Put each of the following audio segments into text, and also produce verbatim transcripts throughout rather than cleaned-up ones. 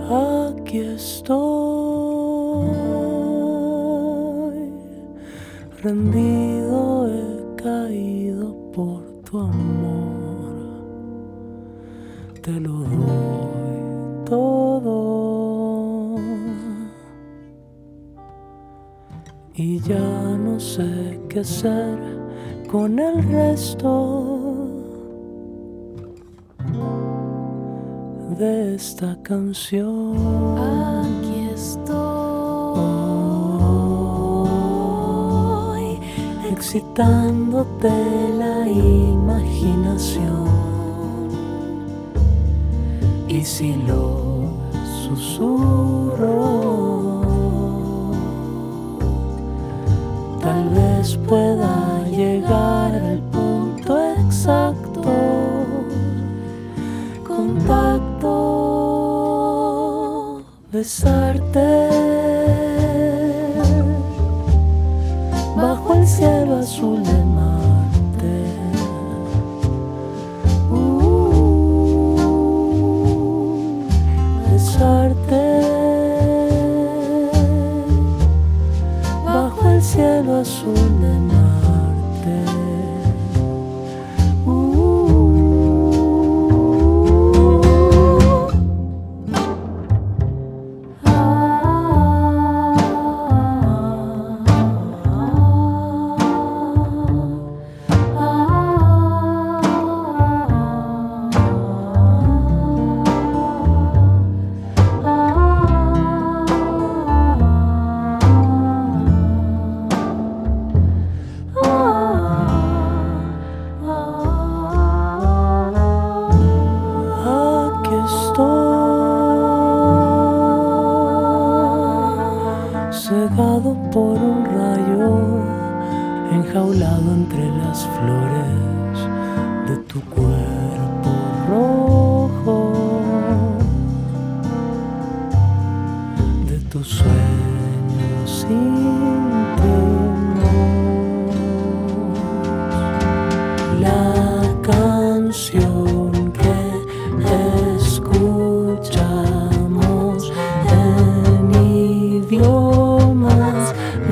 Aquí estoy, rendido he caído por tu amor. Te lo doy todo y ya no sé qué hacer con el resto de esta canción. Aquí estoy, excitándote la imaginación. Y si lo susurro, tal vez pueda llegar al punto exacto. Contacto, besarte bajo el cielo azul de Marte. Uh, besarte bajo el cielo azul de Marte. Cegado por un rayo, enjaulado entre las flores de tu cuerpo rojo, de tus sueños íntimos. La canción que escuchamos en idiomas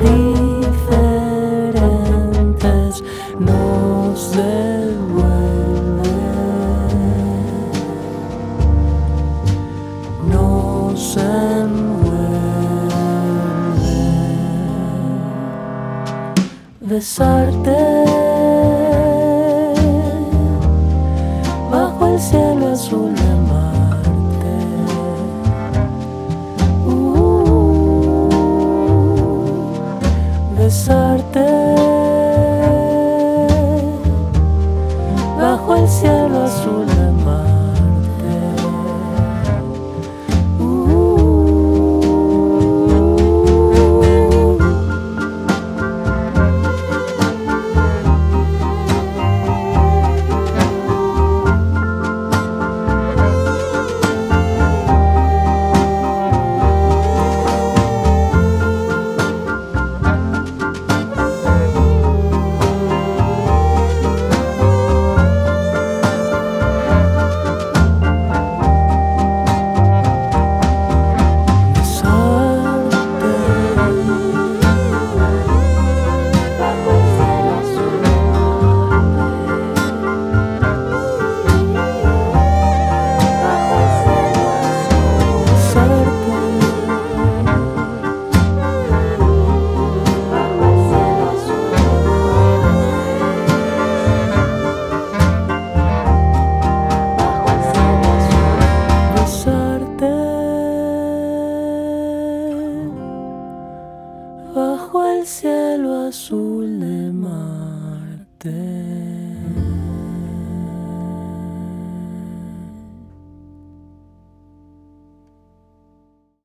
diferentes nos devuelve, nos envuelve. Besarte bajo el cielo azul de Marte. Besarte bajo el cielo azul de Marte. Uh, bajo el cielo azul de Marte.